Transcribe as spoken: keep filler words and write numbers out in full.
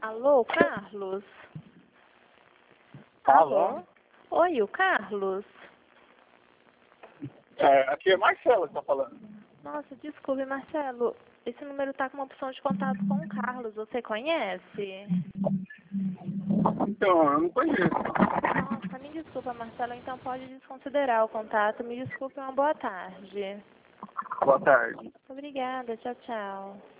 Alô, Carlos? Alô? Oi, o Carlos? É, aqui é Marcelo que tá falando. Nossa, desculpe, Marcelo. Esse número tá com uma opção de contato com o Carlos. Você conhece? Então, eu não conheço. Nossa, me desculpa, Marcelo. Então pode desconsiderar o contato. Me desculpe, uma boa tarde. Boa tarde. Obrigada. Tchau, tchau.